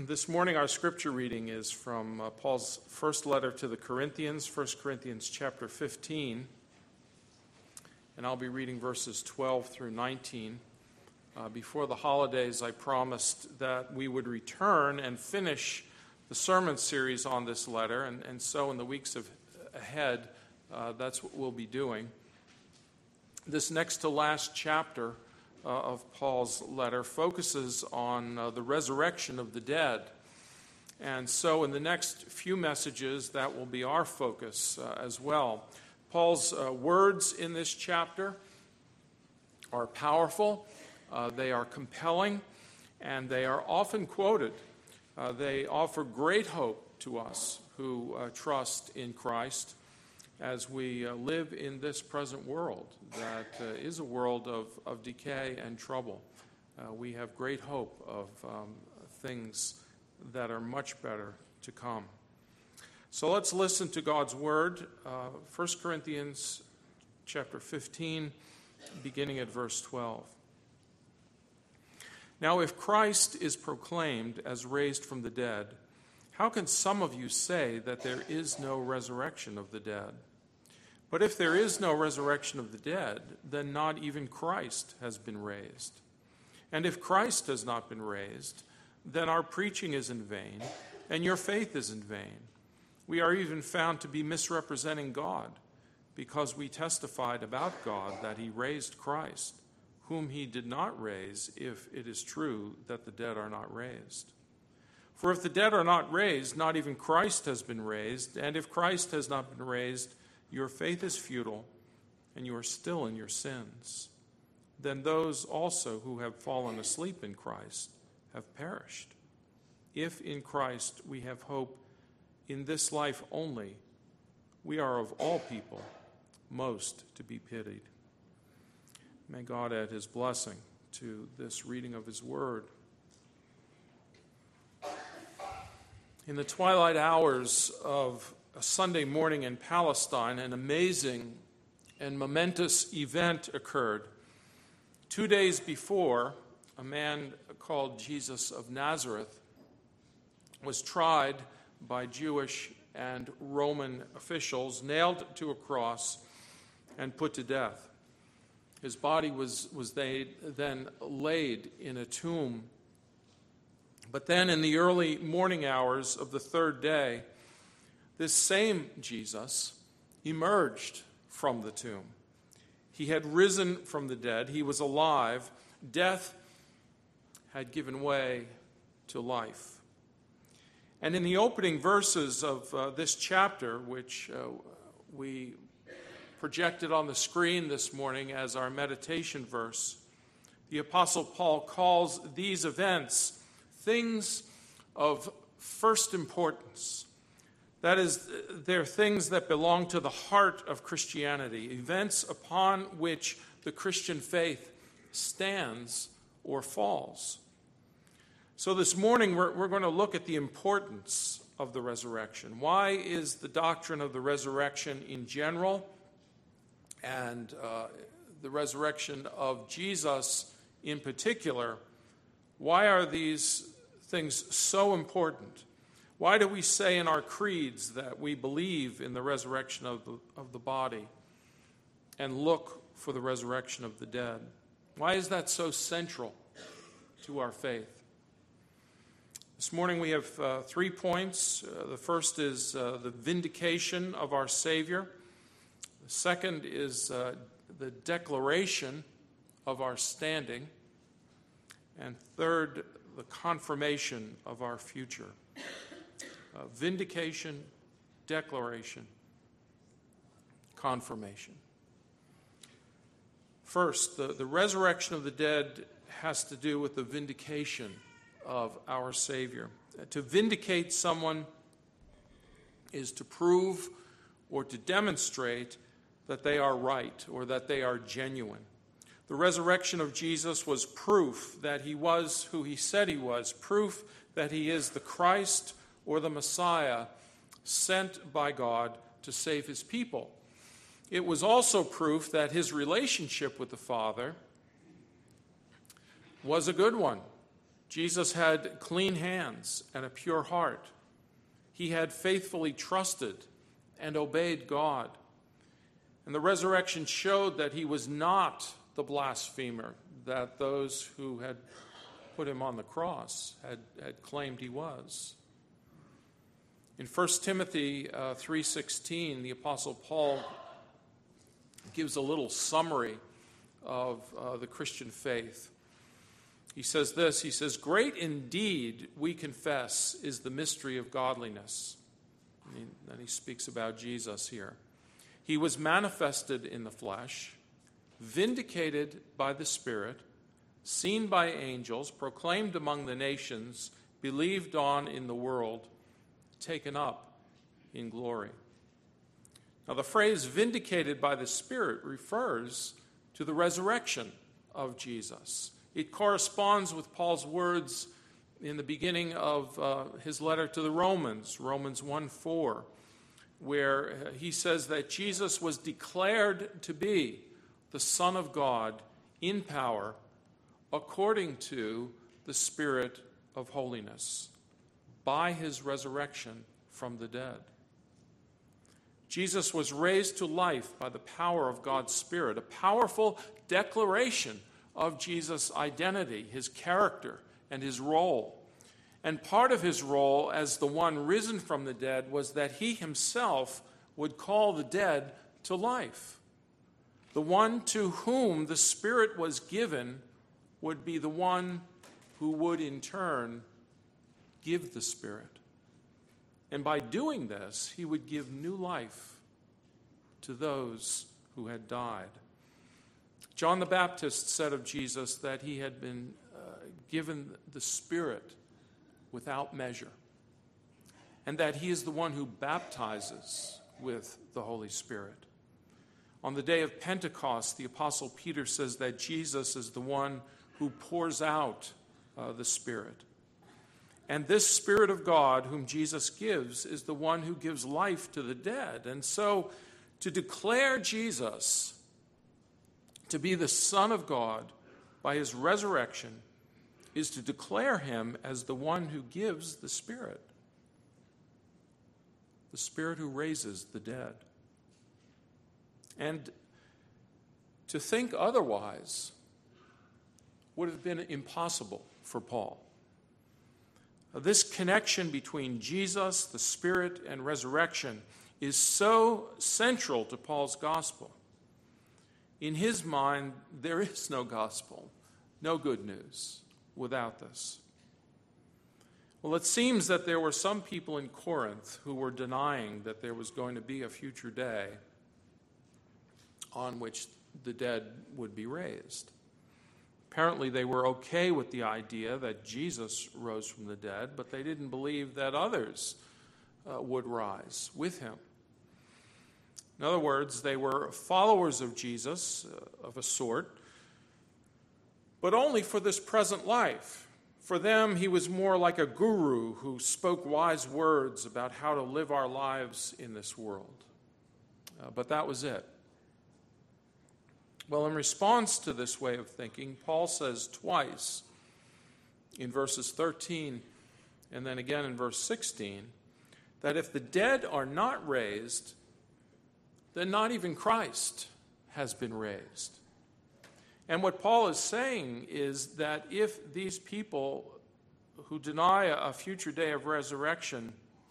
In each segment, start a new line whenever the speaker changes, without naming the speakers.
This morning our scripture reading is from Paul's first letter to the Corinthians, 1 Corinthians chapter 15, and I'll be reading verses 12 through 19. Before the holidays, I promised that we would return and finish the sermon series on this letter, and so in the weeks ahead, that's what we'll be doing. This next to last chapter of Paul's letter focuses on the resurrection of the dead. And so in the next few messages, that will be our focus as well. Paul's words in this chapter are powerful, they are compelling, and they are often quoted. They offer great hope to us who trust in Christ as we live in this present world that is a world of decay and trouble. We have great hope of things that are much better to come. So let's listen to God's word. 1 Corinthians chapter 15, beginning at verse 12. Now, if Christ is proclaimed as raised from the dead, how can some of you say that there is no resurrection of the dead? But if there is no resurrection of the dead, then not even Christ has been raised. And if Christ has not been raised, then our preaching is in vain, and your faith is in vain. We are even found to be misrepresenting God, because we testified about God that he raised Christ, whom he did not raise, if it is true that the dead are not raised. For if the dead are not raised, not even Christ has been raised, and if Christ has not been raised, your faith is futile, and you are still in your sins. Then those also who have fallen asleep in Christ have perished. If in Christ we have hope in this life only, we are of all people most to be pitied. May God add his blessing to this reading of his word. In the twilight hours of a Sunday morning in Palestine, an amazing and momentous event occurred. 2 days before, a man called Jesus of Nazareth was tried by Jewish and Roman officials, nailed to a cross, and put to death. His body was then laid in a tomb. But then in the early morning hours of the third day, this same Jesus emerged from the tomb. He had risen from the dead. He was alive. Death had given way to life. And in the opening verses of this chapter, which we projected on the screen this morning as our meditation verse, the Apostle Paul calls these events things of first importance. That is, they're things that belong to the heart of Christianity, events upon which the Christian faith stands or falls. So this morning we're going to look at the importance of the resurrection. Why is the doctrine of the resurrection in general and the resurrection of Jesus in particular, why are these things so important? Why do we say in our creeds that we believe in the resurrection of the body and look for the resurrection of the dead? Why is that so central to our faith? This morning we have 3 points. The first is the vindication of our Savior. The second is the declaration of our standing. And third, the confirmation of our future. Vindication, declaration, confirmation. First, the resurrection of the dead has to do with the vindication of our Savior. To vindicate someone is to prove or to demonstrate that they are right or that they are genuine. The resurrection of Jesus was proof that he was who he said he was, proof that he is the Christ or the Messiah sent by God to save his people. It was also proof that his relationship with the Father was a good one. Jesus had clean hands and a pure heart. He had faithfully trusted and obeyed God. And the resurrection showed that he was not the blasphemer that those who had put him on the cross had claimed he was. In 1 Timothy 3:16, the Apostle Paul gives a little summary of the Christian faith. He says this, he says, "Great indeed, we confess, is the mystery of godliness." And he speaks about Jesus here. "He was manifested in the flesh, vindicated by the Spirit, seen by angels, proclaimed among the nations, believed on in the world, taken up in glory." Now, the phrase vindicated by the Spirit refers to the resurrection of Jesus. It corresponds with Paul's words in the beginning of his letter to the Romans, Romans 1:4, where he says that Jesus was declared to be the Son of God in power according to the Spirit of holiness by his resurrection from the dead. Jesus was raised to life by the power of God's Spirit, a powerful declaration of Jesus' identity, his character, and his role. And part of his role as the one risen from the dead was that he himself would call the dead to life. The one to whom the Spirit was given would be the one who would in turn give the Spirit. And by doing this, he would give new life to those who had died. John the Baptist said of Jesus that he had been given the Spirit without measure, and that he is the one who baptizes with the Holy Spirit. On the day of Pentecost, the Apostle Peter says that Jesus is the one who pours out the Spirit. And this Spirit of God, whom Jesus gives, is the one who gives life to the dead. And so, to declare Jesus to be the Son of God by his resurrection is to declare him as the one who gives the Spirit who raises the dead. And to think otherwise would have been impossible for Paul. This connection between Jesus, the Spirit, and resurrection is so central to Paul's gospel. In his mind, there is no gospel, no good news without this. Well, it seems that there were some people in Corinth who were denying that there was going to be a future day on which the dead would be raised. Apparently, they were okay with the idea that Jesus rose from the dead, but they didn't believe that others would rise with him. In other words, they were followers of Jesus of a sort, but only for this present life. For them, he was more like a guru who spoke wise words about how to live our lives in this world. But that was it. Well, in response to this way of thinking, Paul says twice in verses 13 and then again in verse 16 that if the dead are not raised, then not even Christ has been raised. And what Paul is saying is that if these people who deny a future day of resurrection,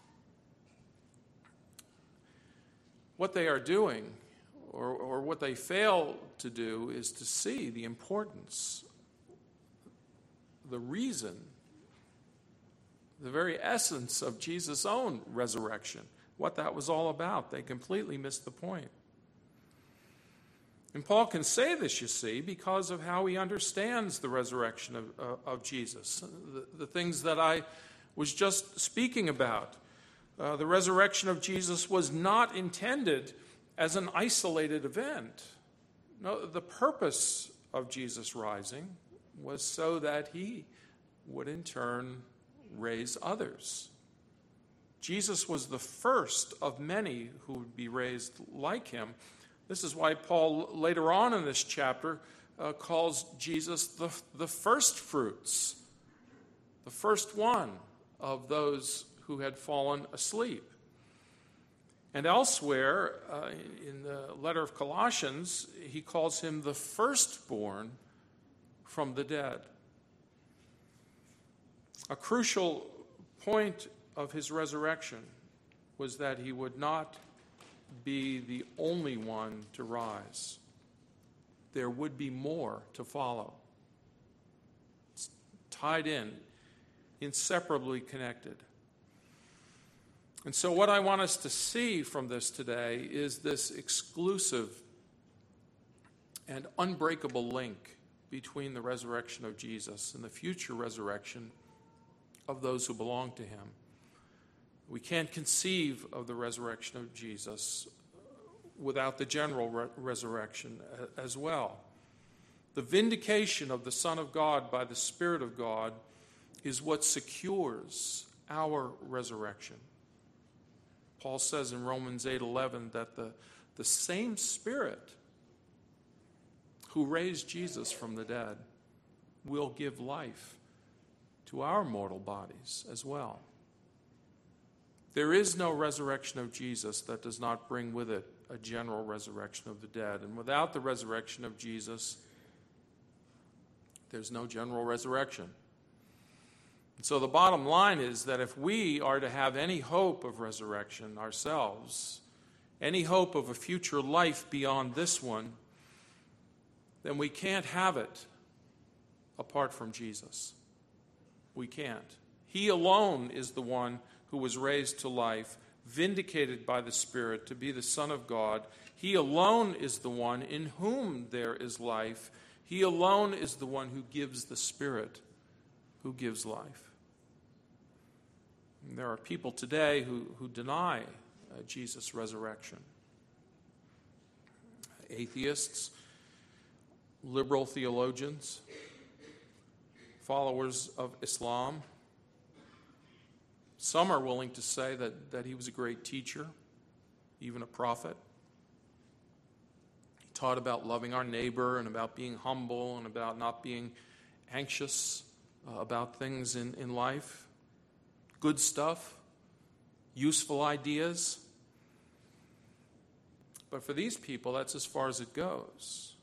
what they are doing or what they fail to do is to see the importance, the reason, the very essence of Jesus' own resurrection, what that was all about. They completely missed the point. And Paul can say this, you see, because of how he understands the resurrection of Jesus, the things that I was just speaking about. The resurrection of Jesus was not intended as an isolated event. No, the purpose of Jesus rising was so that he would in turn raise others. Jesus was the first of many who would be raised like him. This is why Paul, later on in this chapter, calls Jesus the first fruits the first one of those who had fallen asleep. And elsewhere, in the letter of Colossians, he calls him the firstborn from the dead. A crucial point of his resurrection was that he would not be the only one to rise. There would be more to follow. It's tied in, inseparably connected. And so what I want us to see from this today is this exclusive and unbreakable link between the resurrection of Jesus and the future resurrection of those who belong to him. We can't conceive of the resurrection of Jesus without the general resurrection as well. The vindication of the Son of God by the Spirit of God is what secures our resurrection. Paul says in Romans 8:11 that the same Spirit who raised Jesus from the dead will give life to our mortal bodies as well. There is no resurrection of Jesus that does not bring with it a general resurrection of the dead. And without the resurrection of Jesus, there's no general resurrection. And so the bottom line is that if we are to have any hope of resurrection ourselves, any hope of a future life beyond this one, then we can't have it apart from Jesus. We can't. He alone is the one who was raised to life, vindicated by the Spirit to be the Son of God. He alone is the one in whom there is life. He alone is the one who gives the Spirit, who gives life. And there are people today who deny Jesus' resurrection. Atheists, liberal theologians, followers of Islam. Some are willing to say that he was a great teacher, even a prophet. He taught about loving our neighbor and about being humble and about not being anxious about things in life. Good stuff, useful ideas. But for these people, that's as far as it goes.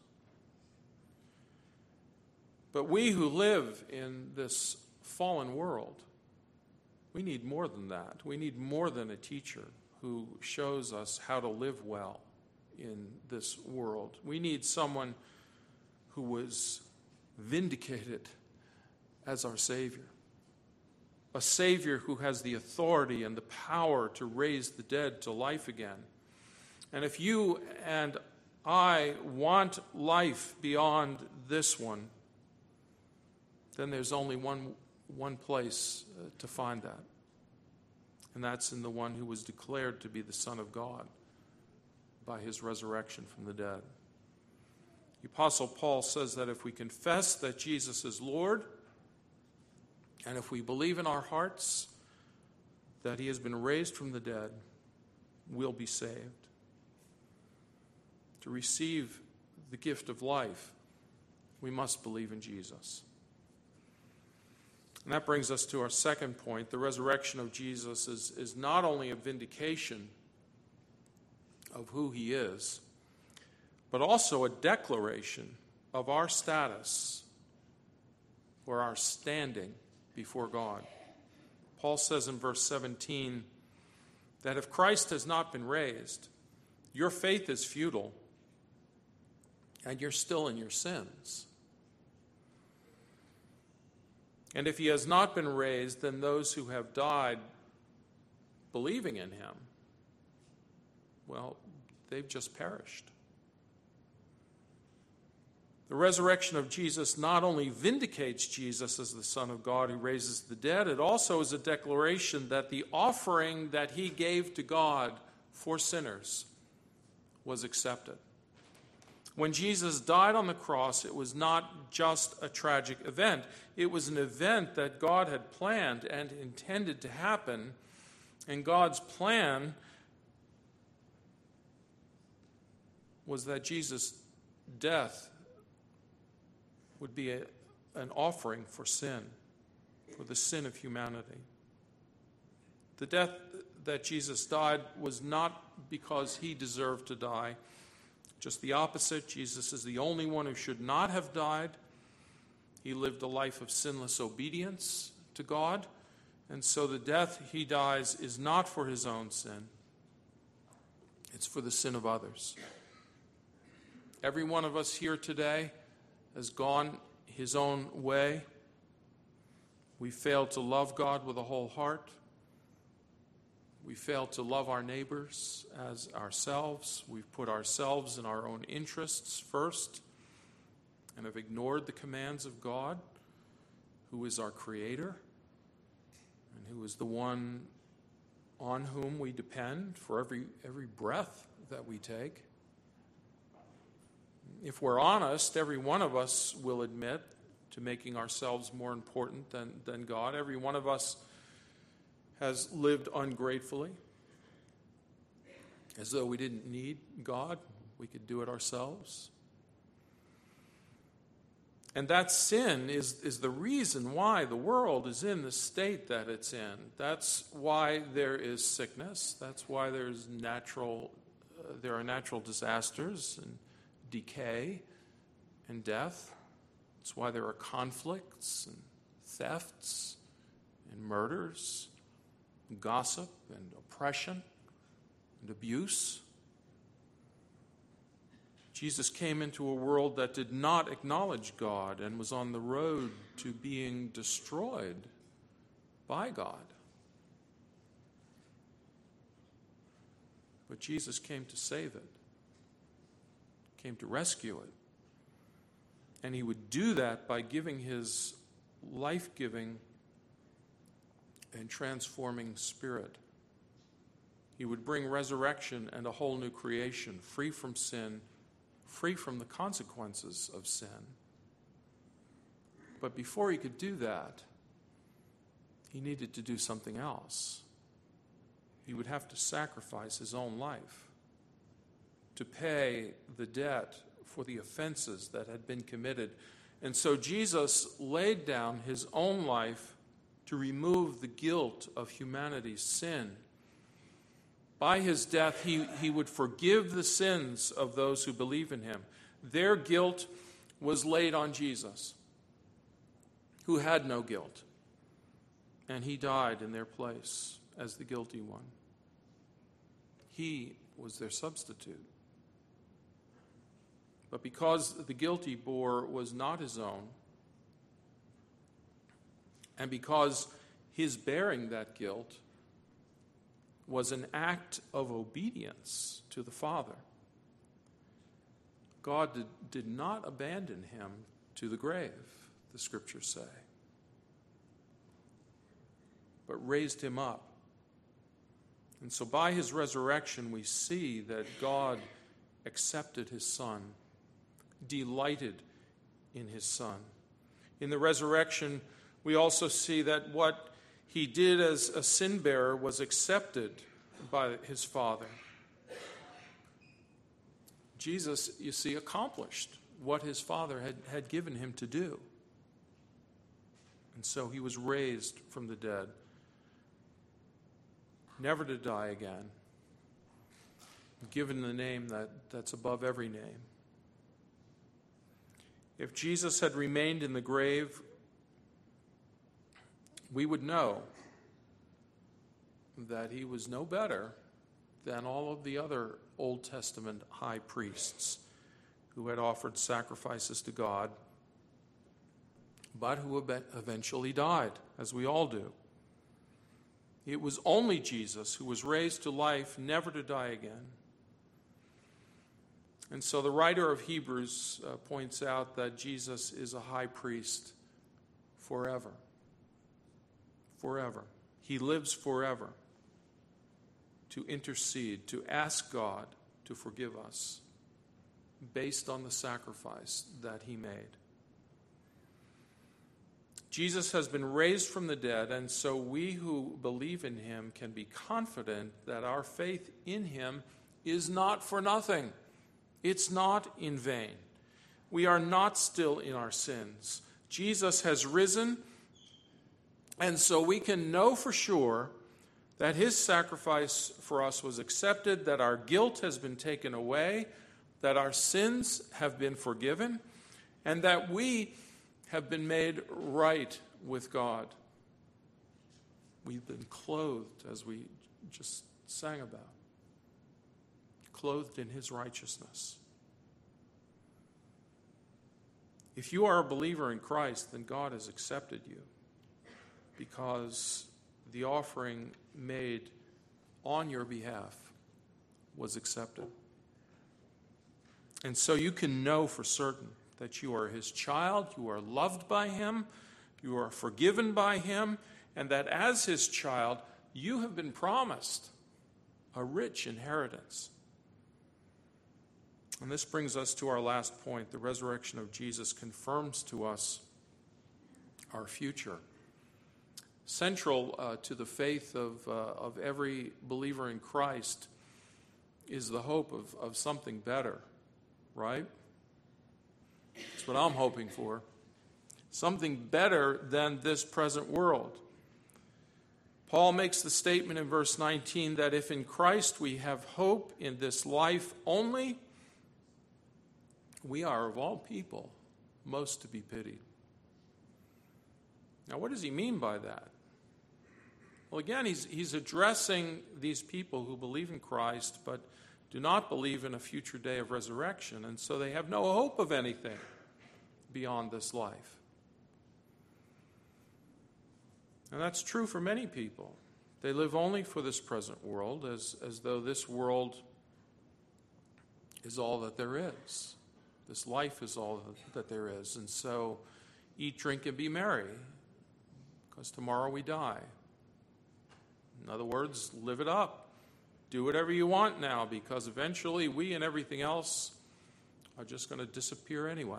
But we who live in this fallen world, we need more than that. We need more than a teacher who shows us how to live well in this world. We need someone who was vindicated as our Savior. A Savior who has the authority and the power to raise the dead to life again. And if you and I want life beyond this one, then there's only one place to find that. And that's in the one who was declared to be the Son of God by his resurrection from the dead. The Apostle Paul says that if we confess that Jesus is Lord, and if we believe in our hearts that he has been raised from the dead, we'll be saved. To receive the gift of life, we must believe in Jesus. And that brings us to our second point. The resurrection of Jesus is not only a vindication of who he is, but also a declaration of our status or our standing before God. Paul says in verse 17 that if Christ has not been raised, your faith is futile and you're still in your sins. And if he has not been raised, then those who have died believing in him, well, they've just perished. The resurrection of Jesus not only vindicates Jesus as the Son of God who raises the dead, it also is a declaration that the offering that he gave to God for sinners was accepted. When Jesus died on the cross, it was not just a tragic event. It was an event that God had planned and intended to happen. And God's plan was that Jesus' death would be an offering for sin. for the sin of humanity. The death that Jesus died was not because he deserved to die. Just the opposite. Jesus is the only one who should not have died. He lived a life of sinless obedience to God, and so the death he dies is not for his own sin. It's for the sin of others. Every one of us here today has gone his own way. We failed to love God with a whole heart. We failed to love our neighbors as ourselves. We've put ourselves and our own interests first and have ignored the commands of God, who is our Creator and who is the one on whom we depend for every breath that we take. If we're honest, every one of us will admit to making ourselves more important than God. Every one of us has lived ungratefully, as though we didn't need God. We could do it ourselves. And that sin is the reason why the world is in the state that it's in. That's why there is sickness. That's why there are natural disasters and decay and death. That's why there are conflicts and thefts and murders, and gossip and oppression and abuse. Jesus came into a world that did not acknowledge God and was on the road to being destroyed by God. But Jesus came to save it, came to rescue it. And he would do that by giving his life-giving and transforming Spirit. He would bring resurrection and a whole new creation, free from sin, free from the consequences of sin. But before he could do that, he needed to do something else. He would have to sacrifice his own life to pay the debt for the offenses that had been committed. And so Jesus laid down his own life to remove the guilt of humanity's sin. By his death, he would forgive the sins of those who believe in him. Their guilt was laid on Jesus, who had no guilt. And he died in their place as the guilty one. He was their substitute. But because the guilt he bore was not his own, and because his bearing that guilt was an act of obedience to the Father, God did not abandon him to the grave, the Scriptures say, but raised him up. And so by his resurrection, we see that God accepted his Son, delighted in his Son. In the resurrection, we also see that what he did as a sin bearer was accepted by his Father. Jesus, you see, accomplished what his Father had given him to do. And so he was raised from the dead, never to die again, given the name that's above every name. If Jesus had remained in the grave, we would know that he was no better than all of the other Old Testament high priests who had offered sacrifices to God, but who eventually died, as we all do. It was only Jesus who was raised to life, never to die again. And so the writer of Hebrews points out that Jesus is a high priest forever. Forever. He lives forever to intercede, to ask God to forgive us based on the sacrifice that he made. Jesus has been raised from the dead, and so we who believe in him can be confident that our faith in him is not for nothing. It's not in vain. We are not still in our sins. Jesus has risen, And so we can know for sure that his sacrifice for us was accepted, that our guilt has been taken away, that our sins have been forgiven, and that we have been made right with God. We've been clothed, as we just sang about, clothed in his righteousness. If you are a believer in Christ, then God has accepted you because the offering made on your behalf was accepted. And so you can know for certain that you are his child, you are loved by him, you are forgiven by him, and that as his child, you have been promised a rich inheritance. And this brings us to our last point. The resurrection of Jesus confirms to us our future. Central to the faith of every believer in Christ is the hope of something better, right? That's what I'm hoping for. Something better than this present world. Paul makes the statement in verse 19 that if in Christ we have hope in this life only, we are of all people most to be pitied. Now, what does he mean by that? Well, again, he's addressing these people who believe in Christ but do not believe in a future day of resurrection, and so they have no hope of anything beyond this life. And that's true for many people. They live only for this present world, as though this world is all that there is. This life is all that there is. And so eat, drink, and be merry, because tomorrow we die. In other words, live it up. Do whatever you want now, because eventually we and everything else are just going to disappear anyway.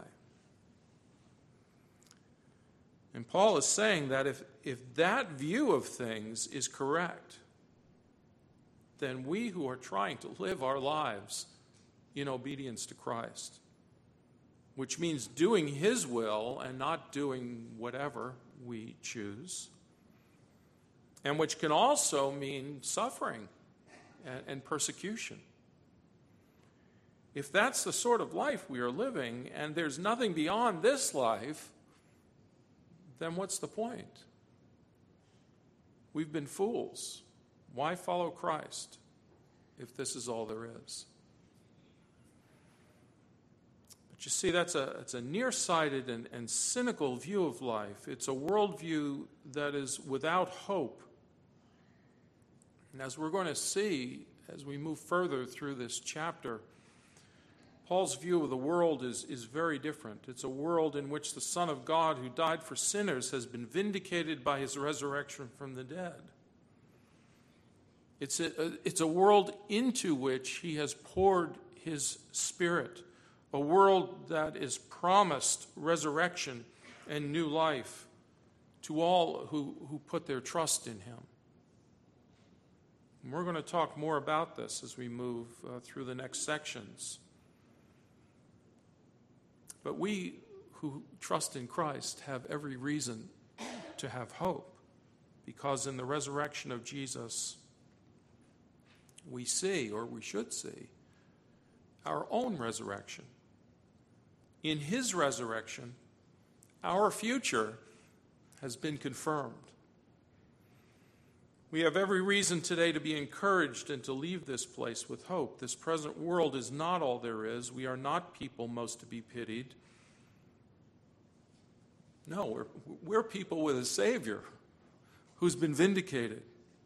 And Paul is saying that if that view of things is correct, then we who are trying to live our lives in obedience to Christ, which means doing his will and not doing whatever we choose, and which can also mean suffering and persecution. If that's the sort of life we are living and there's nothing beyond this life, then what's the point? We've been fools. Why follow Christ if this is all there is? But you see, it's a nearsighted and cynical view of life. It's a worldview that is without hope. And as we're going to see as we move further through this chapter, Paul's view of the world is very different. It's a world in which the Son of God who died for sinners has been vindicated by his resurrection from the dead. It's a world into which he has poured his Spirit, a world that is promised resurrection and new life to all who put their trust in him. And we're going to talk more about this as we move through the next sections. But we who trust in Christ have every reason to have hope, because in the resurrection of Jesus, we see, or we should see, our own resurrection. In his resurrection, our future has been confirmed. We have every reason today to be encouraged and to leave this place with hope. This present world is not all there is. We are not people most to be pitied. No, we're people with a Savior who's been vindicated.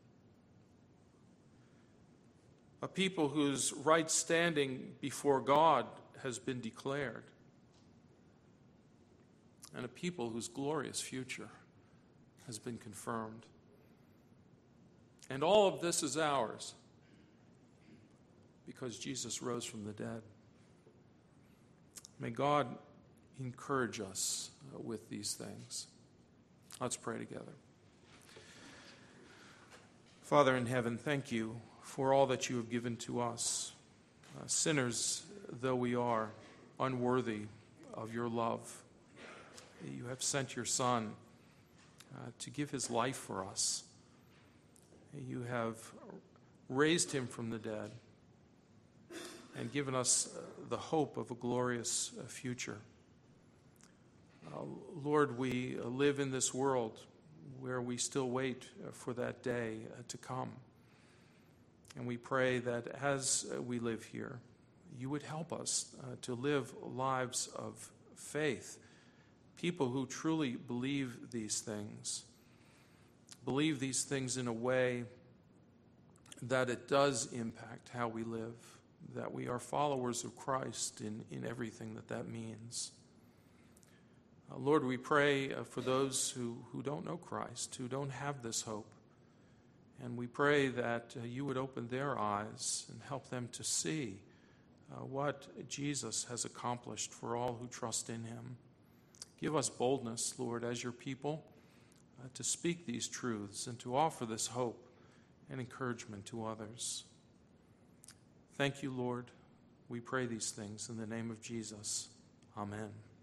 A people whose right standing before God has been declared. And a people whose glorious future has been confirmed. And all of this is ours because Jesus rose from the dead. May God encourage us with these things. Let's pray together. Father in heaven, thank you for all that you have given to us. Sinners though we are, unworthy of your love, you have sent your Son to give his life for us. You have raised him from the dead and given us the hope of a glorious future. Lord, we live in this world where we still wait for that day to come. And we pray that as we live here, you would help us to live lives of faith, people who truly believe these things in a way that it does impact how we live, that we are followers of Christ in everything that means. Lord, we pray for those who don't know Christ, who don't have this hope. And we pray that you would open their eyes and help them to see what Jesus has accomplished for all who trust in him. Give us boldness, Lord, as your people, to speak these truths and to offer this hope and encouragement to others. Thank you, Lord. We pray these things in the name of Jesus. Amen.